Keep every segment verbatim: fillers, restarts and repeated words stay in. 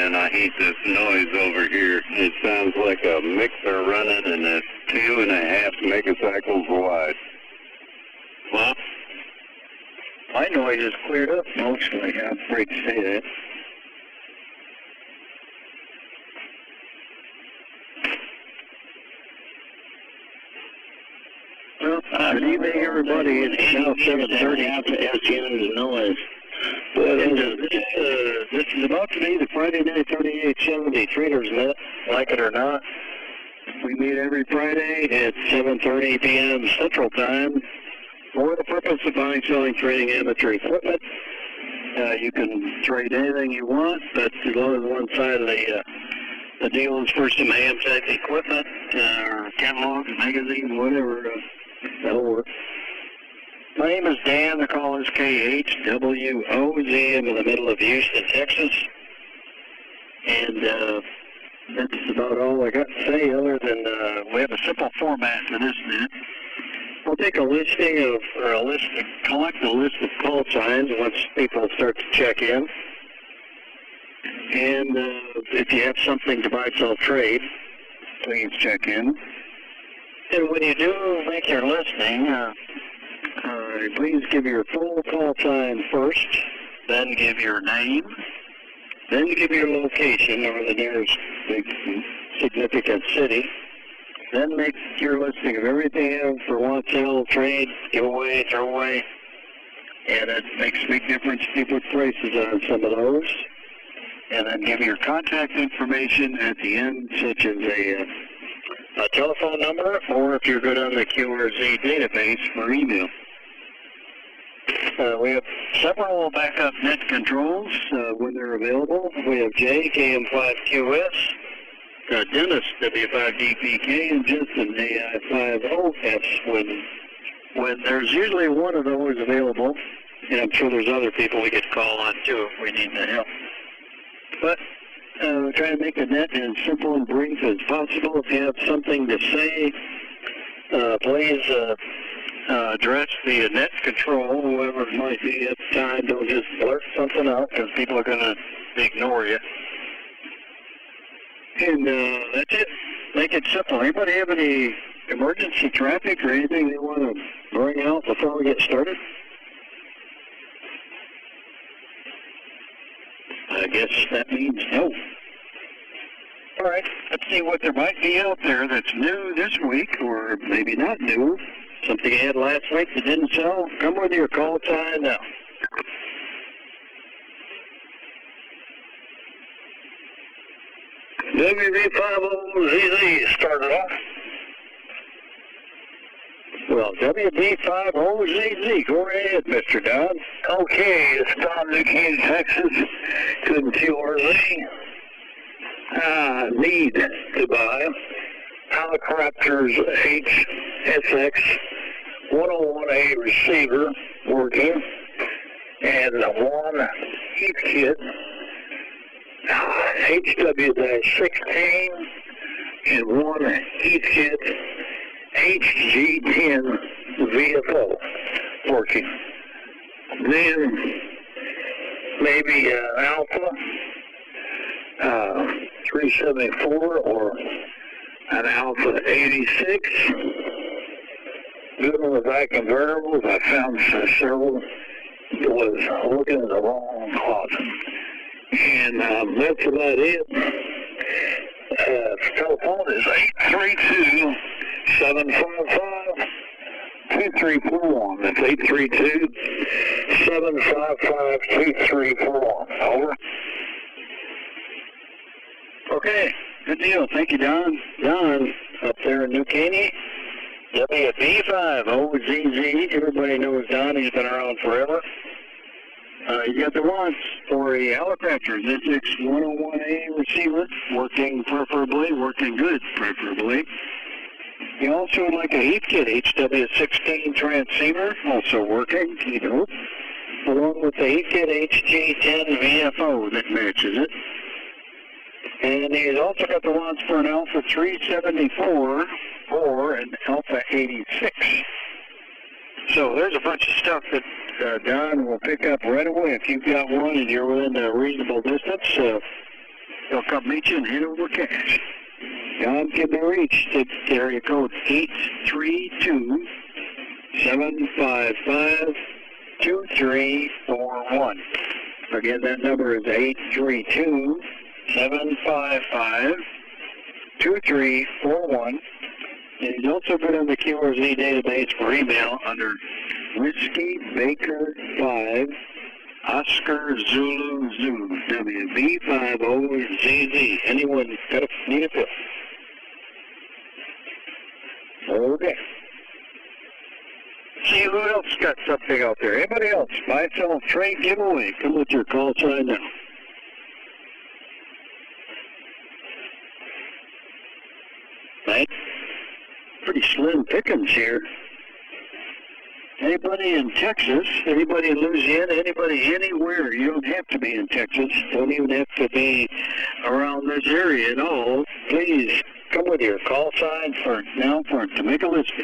and I hate this noise over here. It sounds like a mixer running and it's two and a half megacycles wide. Well, my noise is cleared up mostly. I'm afraid to say that. Well, uh, good evening, everybody. It's now seven thirty after S G N's noise. But uh, this, uh, this is about to be the Friday night thirty-eight seventy Traders Net, like it or not. We meet every Friday at seven thirty p.m. Central Time for the purpose of buying, selling, trading amateur equipment. Uh, you can trade anything you want, but as long as one side of the, uh, the deal is for some Amtech equipment, uh, or catalogs, magazines, whatever, uh, that'll work. My name is Dan. The call is K H W O Z. I'm in the middle of Houston, Texas. And uh, that's about all I got to say other than uh, we have a simple format for this net. We'll take a listing of, or a list, collect a list of call signs once people start to check in. And uh, if you have something to buy, sell, trade, please check in. And when you do make your listing, uh, uh, please give your full call sign first, then give your name, then give your location or the nearest big significant city. Then make your listing of everything you have for want, sale, trade, giveaway, throwaway. And it makes a big difference if you put prices on some of those. And then give your contact information at the end, such as a, a telephone number, or if you're good on the Q R Z database, for email. Uh, we have several backup net controls uh, when they're available. We have Jay, K M five Q S. Uh, Dennis, W five D P K, and Justin, A I five O S. When, when there's usually one of those available, and I'm sure there's other people we could call on too if we need the help. But uh, we're trying to make the net as simple and brief as possible. If you have something to say, uh, please uh, uh, address the net control, whoever it might be at the time. Don't just blurt something out because people are going to ignore you. And uh, that's it. Make it simple. Anybody have any emergency traffic or anything they want to bring out before we get started? I guess that means no. All right. Let's see what there might be out there that's new this week, or maybe not new. Something you had last week that didn't sell. Come with your call sign now. W B five O Z Z started off. Well, W B five O Z Z, go ahead, Mister Don. Okay, it's Don Duquesne, Texas, to the Q R Z. I need to buy Helicopters H S X one oh one A receiver working, and one heat kit H W sixteen, and one heat kit H G ten V F O working. Then maybe uh, Alpha uh, three seventy-four or an Alpha eighty-six. Good on the back convertibles. I found several. It was looking in the wrong closet. And um, that's about it. Uh, telephone is eight three two, seven five five, two three four one. That's eight three two, seven five five, two three four one. Over. Okay, good deal. Thank you, Don. Don, up there in New Caney, W B five O Z Z. Everybody knows Don. He's been around forever. Uh, you got the wants for a Helicopters H X one oh one A receiver, working preferably, working good preferably. You also would like a heat kit H W sixteen transceiver, also working, you know, along with the heat kit H G ten V F O that matches it. And he's also got the wants for an Alpha three seventy-four or an Alpha eighty-six. So there's a bunch of stuff that uh, Don will pick up right away. If you've got one and you're within a reasonable distance, uh, They'll come meet you and hand over cash. John can be reached at area code eight three two, seven five five, two three four one. Again, that number is eight three two, seven five five, two three four one. And he's also good on the Q R Z database for email under Whiskey Baker five, Oscar Zulu Zoo, W B five O Z Z. Anyone got a, need a fill? Okay. See who else got something out there. Anybody else? Buy, sell, trade, giveaway. Come with your call sign now. Right? Pretty slim pickings here. Anybody in Texas, anybody in Louisiana, anybody anywhere, you don't have to be in Texas, don't even have to be around this area at all. Please come with your call sign for now for to make a listing.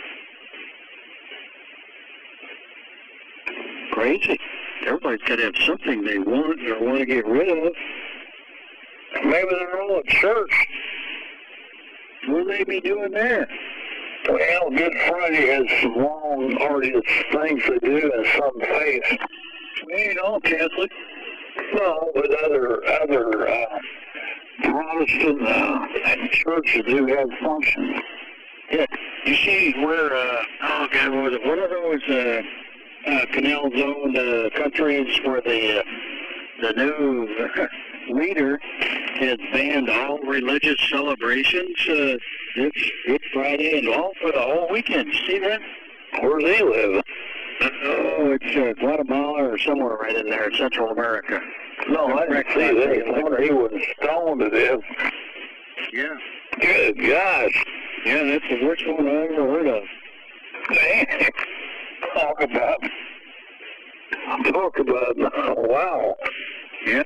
Crazy. Everybody's got to have something they want or want to get rid of. Maybe they're all at church. What will they be doing there? Well, Good Friday has some long, arduous things to do in some faiths. We ain't all Catholic. No, but other other uh, Protestant uh, churches do have functions. Yeah, you see where, uh, oh God, what was it? What are those uh, uh, canal zone uh, countries where the, uh, the new leader has banned all religious celebrations uh, this Good Friday and all for the whole weekend? You see that? Where do they live? Oh, it's uh, Guatemala or somewhere right in there, Central America. No, I didn't see that. I wonder he was stoned to death. Yeah. Good gosh. Yeah, that's the worst one I ever heard of. Man, talk about, talk about, oh, wow. Yeah.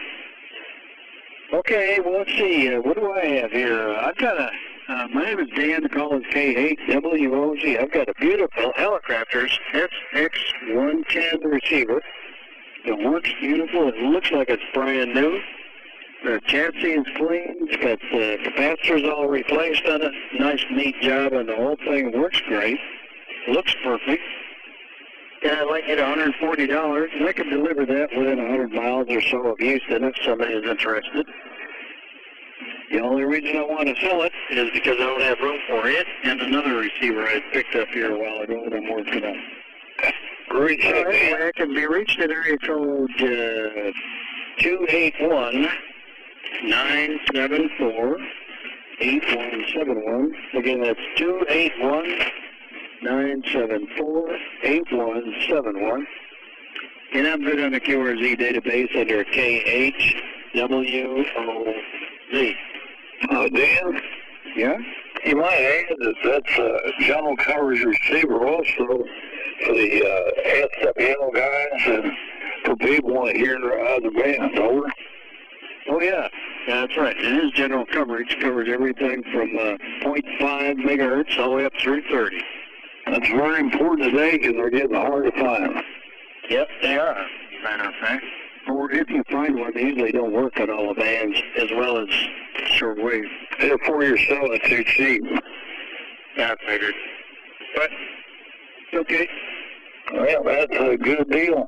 Okay, well, let's see. Uh, what do I have here? Uh, I've got a, uh, my name is Dan, the call is K eight W O Z. I've got a beautiful Helicrafters S X one ten receiver. It works beautiful. It looks like it's brand new. The chassis is clean. It's got the capacitors all replaced on it. Nice, neat job, and the whole thing works great. Looks perfect. And I'd like it at one hundred forty dollars, and I can deliver that within one hundred miles or so of Houston if somebody is interested. The only reason I want to sell it is because I don't have room for it and another receiver I picked up here a while ago that I'm working on. Reach All right, I can be reached at area code uh, two eight one, nine seven four, eight one seven one. Again, that's two eight one, nine seven four, eight one seven one. And I'm good on the Q R Z database under K H W O Z. Uh, Dan? Yeah? You might add that that's uh, general coverage receiver also for the uh, S W L guys and for people who want to hear uh, the band. Over. Oh, yeah. Yeah, that's right. It is general coverage. Covers everything from uh, point five megahertz all the way up through thirty. That's very important today because they're getting hard to find. Yep, they are, matter of fact. Or if you find one, they usually don't work on all the bands as well as shortwave. Therefore, you're selling it too cheap. Yeah, I figured. But, okay. Well, that's a good deal.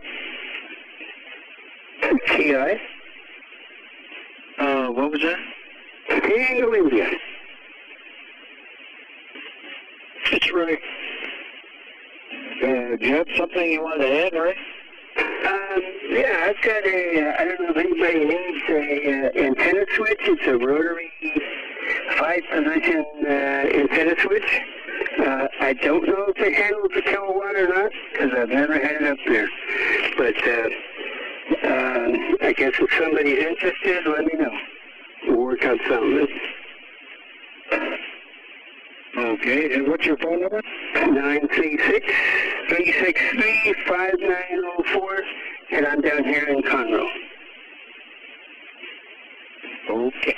T I? Uh, what was that? Hey, India. That's right. Uh, do you have something you want to add, Ray? Um, yeah, I've got a, uh, I don't know if anybody needs a uh, antenna switch. It's a rotary five-position uh, antenna switch. Uh, I don't know if it handles a kilowatt or not, because I've never had it up there. But uh, uh, I guess if somebody's interested, let me know. We'll work on something. Okay, and what's your phone number? nine three six, three six three, five nine zero four, and I'm down here in Conroe. Okay.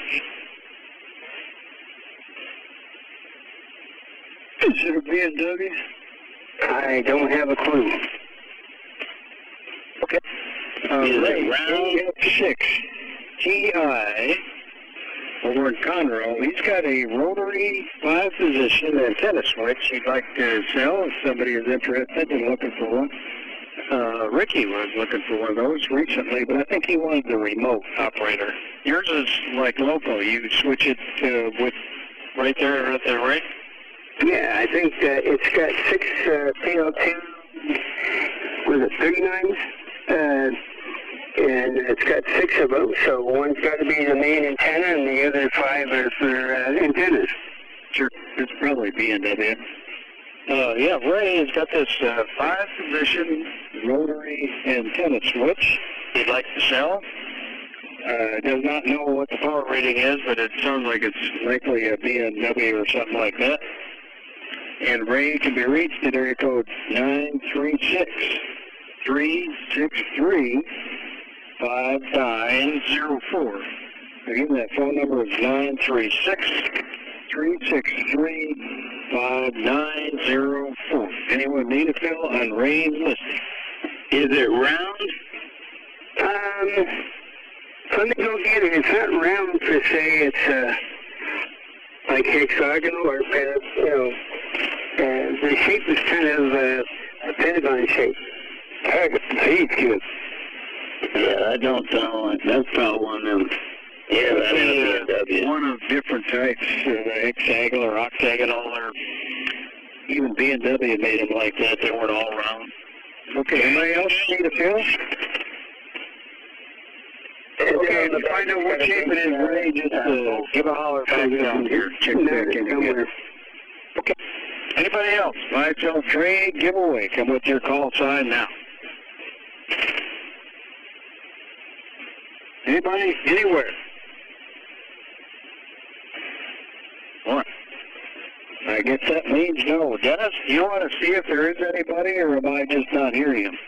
Is it a B M W? I don't have a clue. Okay. Uh, Is it Ray, round? Ray F six. T I over in Conroe. He's got a rotary five-position antenna switch he'd like to sell if somebody is interested and looking for one. Uh, Ricky was looking for one of those recently, but I think he wanted the remote operator. Yours is like local. You switch it uh, with right there at the right? Yeah, I think uh, it's got six uh, P L two, was it thirty-nines? Uh, and it's got six of them, so one's got to be the main antenna and the other five are for uh, antennas. Sure, it's probably B and W. Uh, yeah, Ray has got this uh, five-position rotary antenna switch he'd like to sell. Uh, does not know what the power rating is, but it sounds like it's likely a B and W or something like that. And Ray can be reached at area code nine three six, three six three, five nine zero four. Again, that phone number is nine three six, three six three, five nine zero four. Anyone need a fill on Ray's listing? Is it round? Um, let me go get it. It's not round per se. It's uh, like hexagonal or, you know, uh, the shape is kind of uh, a pentagon shape. He's good. Yeah, I don't sound like that's probably one of them. Yeah, that's a B and W. One of different types, uh, hexagonal or octagonal, or even B and W made them like that. They weren't all round. Okay, anybody else need a fill? Okay, to find out what shape it is, Ray, just uh, give a holler back down here. Check back in again. Okay. Anybody else? Buy, sell, trade, giveaway. Come with your call sign now. Anybody, anywhere? All right. I guess that means no. Dennis, do you want to see if there is anybody, or am I just not hearing him?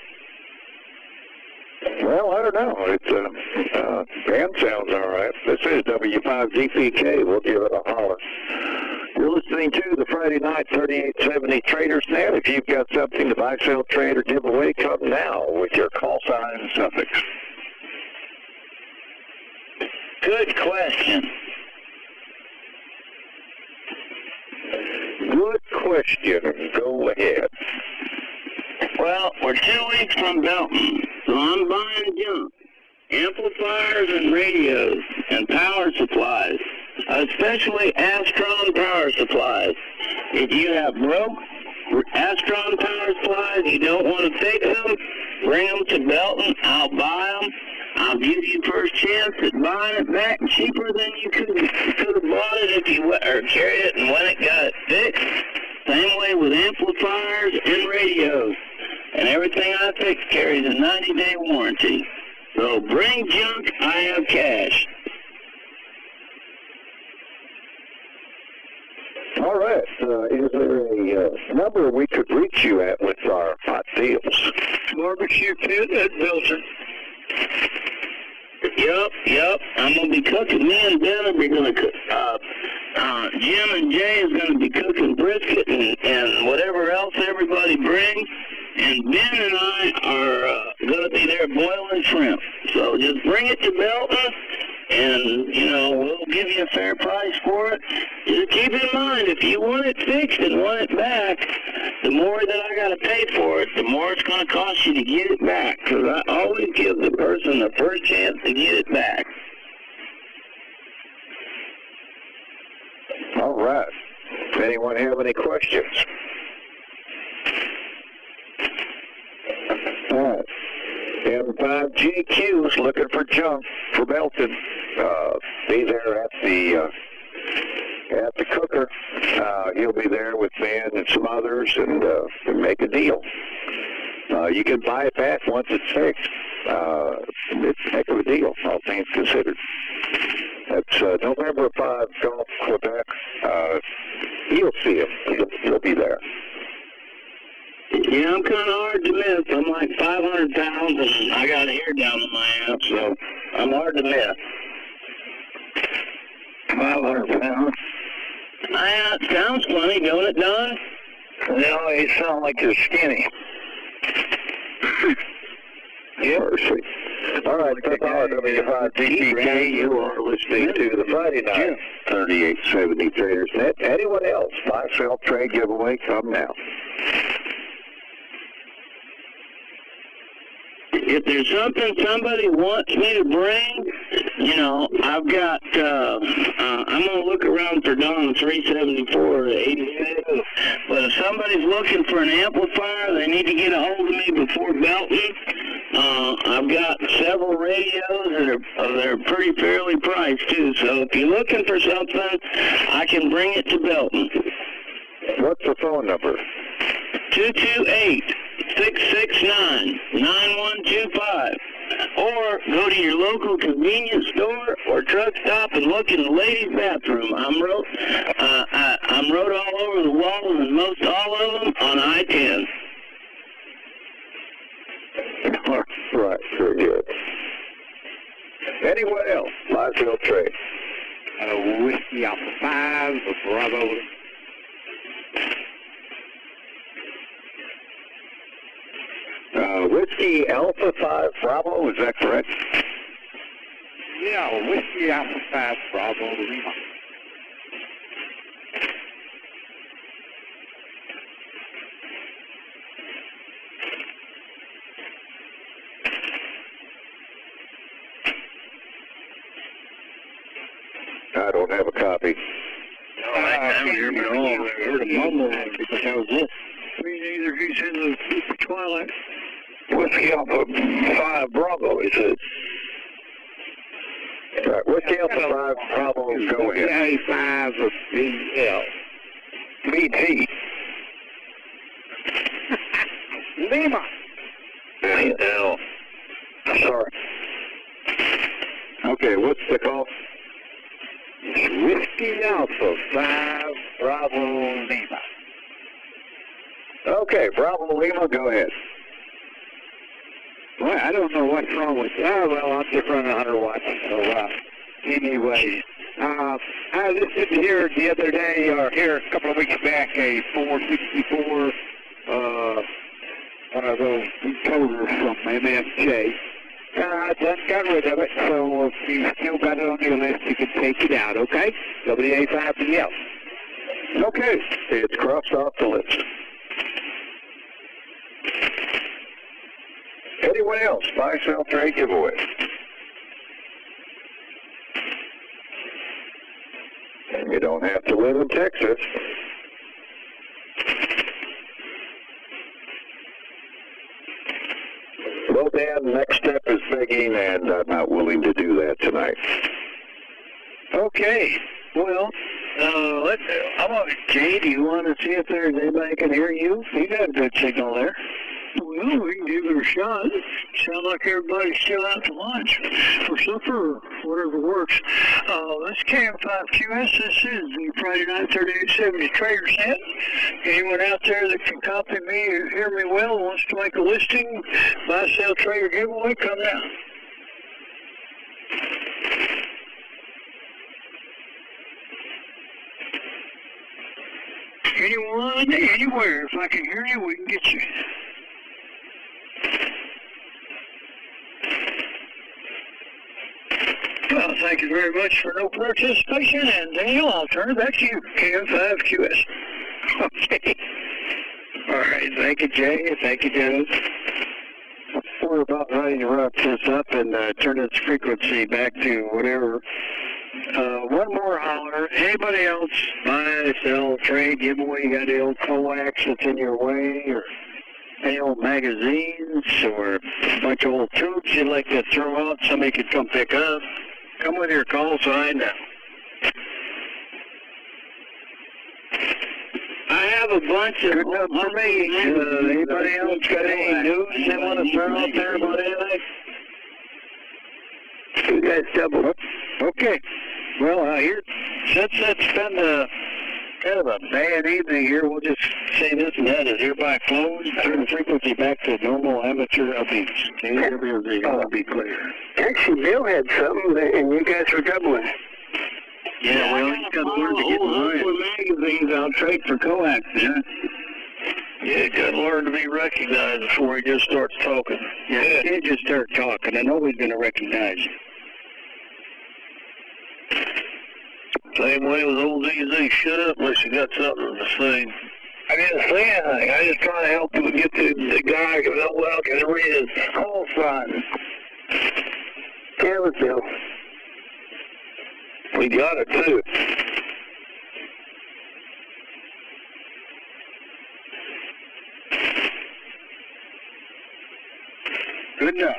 Well, I don't know. It's uh, uh, band sounds all right. This is W five G P K. We'll give it a holler. You're listening to the Friday night thirty-eight seventy Traders Net. If you've got something to buy, sell, trade, or give away, come now with your call sign and suffix. Good question. Good question. Go ahead. Well, we're two weeks from Belton, so I'm buying junk. Amplifiers and radios and power supplies, especially Astron power supplies. If you have broke Astron power supplies, you don't want to fix them, bring them to Belton. I'll buy them. I'll give you first chance at buying it back cheaper than you could, you could have bought it if you or carried it and when it got it fixed. Same way with amplifiers and radios. And everything I fix carries a ninety day warranty. So bring junk, I have cash. All right. Uh, is there a uh, number we could reach you at with our hot deals? Barbecue pit at Belton. Yup, yup. I'm going to be cooking. Me and Ben are going to cook. Uh, uh, Jim and Jay is going to be cooking brisket and, and whatever else everybody brings. And Ben and I are uh, going to be there boiling shrimp. So just bring it to Belton, and, you know, we'll give you a fair price for it. Just keep in mind, if you want it fixed and want it back, the more that I got to pay for it, the more it's going to cost you to get it back. Because I always give the person the first chance to get it back. All right. Does anyone have any questions? All right. M five G Q is looking for junk for Belton. Uh, be there at the uh, at the cooker. Uh, he'll be there with Ben and some others, and, uh, and make a deal. Uh, you can buy it back once it's fixed. Uh, it's a heck of a deal, all things considered. That's uh, November fifth, Gulf, Quebec. Uh, you'll see him. He'll, he'll be there. Yeah, I'm kind of hard to miss. I'm like five hundred pounds, and I got hair down in my ass, so I'm hard to miss. five hundred pounds? Yeah, it sounds funny, don't it, Don? No, you sound like you're skinny. Yep. Mercy. All All right, that's R W five G P K. You are listening to the Friday night thirty-eight seventy Traders Net. Anyone else? Buy, sell, trade, giveaway, come now. If there's something somebody wants me to bring, you know, I've got, uh, uh, I'm going to look around for Don three seventy-four or eighty-six. But if somebody's looking for an amplifier, they need to get a hold of me before Belton. Uh, I've got several radios that are, uh, they're pretty fairly priced, too. So if you're looking for something, I can bring it to Belton. What's the phone number? two two eight, six six nine, nine one two five. Or go to your local convenience store or truck stop and look in the ladies' bathroom. I'm wrote, uh, I, I'm wrote all over the walls and most all of them on I ten. Right, very good. Anyone else? Buy, sell, trade. Uh, Whiskey Alpha five, Bravo. Uh, Whiskey Alpha five Bravo, is that correct? Yeah, Whiskey Alpha five, Bravo, Lima. I don't have a copy. No, I can't hear me at all. I heard a mumble because that was it. Me neither. He's in the twilight. Whiskey Alpha five Bravo, is it? Right, Whiskey Alpha five Bravo, go ahead. A five of B L. B T. Lima. B L. Sorry. Okay, what's the call? Whiskey Alpha five, Bravo, Lima. Okay, Bravo Lima, go ahead. Well, I don't know what's wrong with that. Oh, well, I'm just running one hundred watts. So, uh, anyway, uh, I listened here the other day, or here a couple of weeks back, a four sixty-four, uh, one of those decoders from M F J. Uh, I just got rid of it, so if you still got it on your list, you can take it out, okay? W A five B L. Okay, it's crossed off the list. Anyone else? Buy, sell, trade, giveaway. You don't have to live in Texas. Well, Dan, next step is begging, and I'm not willing to do that tonight. Okay. Well, uh, let's. How about Jay? Do you want to see if there's anybody can hear you? You got a good signal there. Well, we can give it a shot. Sound like everybody's still out to lunch or supper or whatever works. Uh, that's K M five Q S. This is the Friday night thirty-eight seventy Traders Net. Anyone out there that can copy me or hear me well wants to make a listing, buy, sell, trade, or giveaway, come down. Anyone, anywhere, if I can hear you, we can get you. Well, thank you very much for no participation, and Daniel, I'll turn it back to you, K M five Q S. Okay. All right. Thank you, Jay. Thank you, Dennis. We're about ready to wrap this up and uh, turn its frequency back to whatever. Uh, one more holler. Anybody else buy, sell, trade, giveaway? You got any old coax that's in your way, or any old magazines, or a bunch of old tubes you'd like to throw out? Somebody could come pick up. Come with your call sign now. I have a bunch of... Good enough for me. Uh, anybody else got any news they want to throw out there about anything? You guys double. Okay. Well, uh, here, since it's been uh, kind of a bad evening here, we'll just say this and that is hereby closed. Turn the frequency back to normal amateur upbeats. Okay, everything's going to be clear. Actually, Bill had something, and you guys were doubling. Yeah, well, he's got to learn to get mine. For magazines, I'll trade for coax, yeah. Yeah, you got to learn to be recognized before he just starts talking. Yeah, he can't just start talking. I know he's going to recognize you. Same way with old D Z. Shut up unless you got something to say. I didn't say anything. I just trying to help you get the, the guy who know well can read his call sign. Carrotsville. We got it too. Good enough.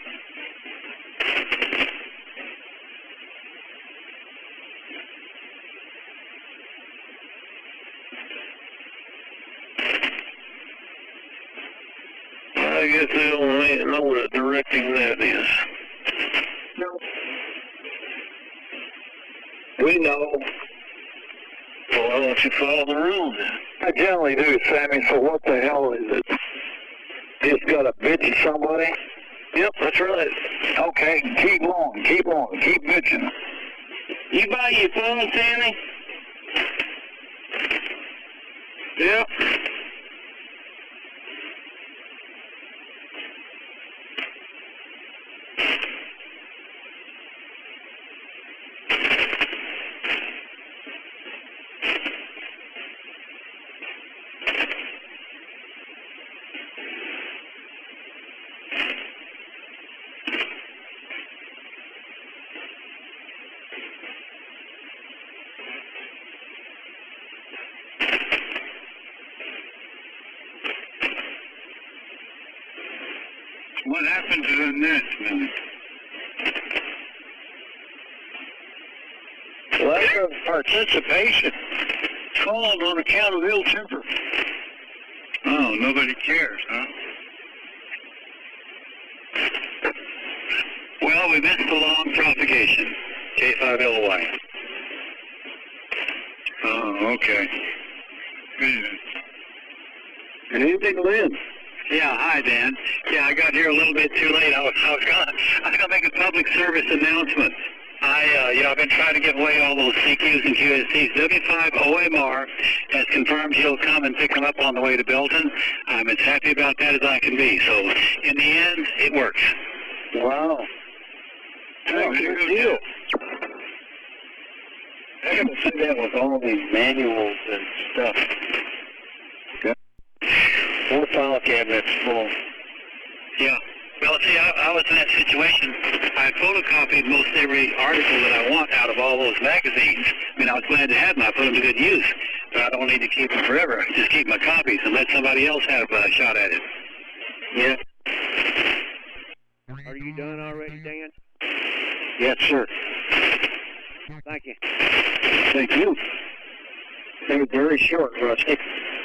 I guess they don't know what directing that is. No. We know. Well, why don't you follow the rules then? I generally do, Sammy, so what the hell is it? Just got to bitch at somebody? Yep, that's right. Okay, keep on, keep on, keep bitching. You buy your phone, Sammy? Yep. What happened to the nest, man? Lack of participation. Called on account of ill temper. Oh, nobody cares, huh? Well, we missed the long propagation. K five L Y. Oh, okay. Good. And anything, Lynn? Yeah, hi, Dan. Yeah, I got here a little bit too late. I was, I was gonna, I was gonna make a public service announcement. I, uh, you know, I've been trying to get away all those C Qs and Q S Cs. W five O M R has confirmed he'll come and pick them up on the way to Belton. I'm as happy about that as I can be. So, in the end, it works. Wow. Oh, Good deal. I gotta see that with all these manuals and stuff. Four file cabinets full. Yeah. Well, see, I, I was in that situation. I photocopied most every article that I want out of all those magazines. I mean, I was glad to have them. I put them to good use. But I don't need to keep them forever. Just keep my copies and let somebody else have a shot at it. Yeah. Are you done already, Dan? Yes, sir. Thank you. Thank you. It was very short, Rusty.